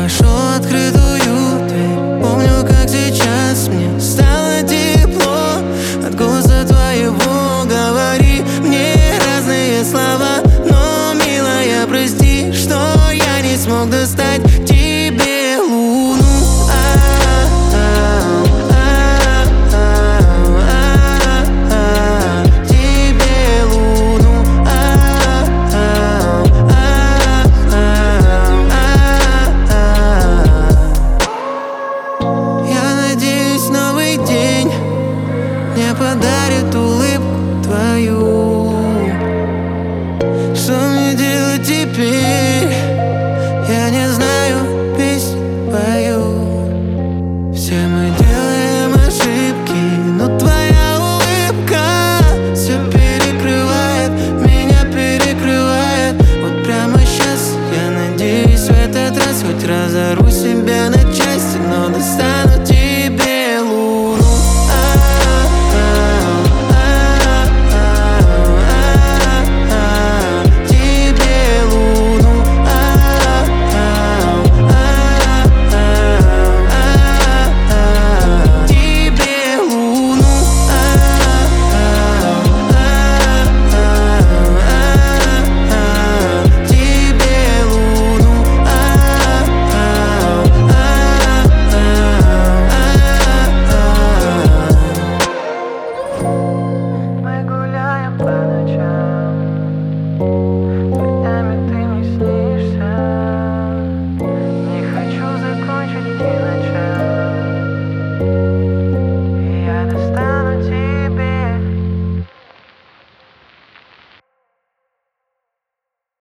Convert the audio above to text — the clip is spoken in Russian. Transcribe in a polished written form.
вошел в открытую дверь. Помню, как сейчас мне стало тепло от голоса твоего. Говори мне разные слова, но, милая, прости, что я не смог достать тебе луну. Тебе луну. Я надеюсь, новый день мне подарит улыбку твою. Что мне делать теперь? Я не знаю, песню пою. Все мы делаем ошибки, но твоя улыбка все перекрывает, меня перекрывает. Вот прямо сейчас я надеюсь в этот раз хоть разору себя на части, но достану тебя.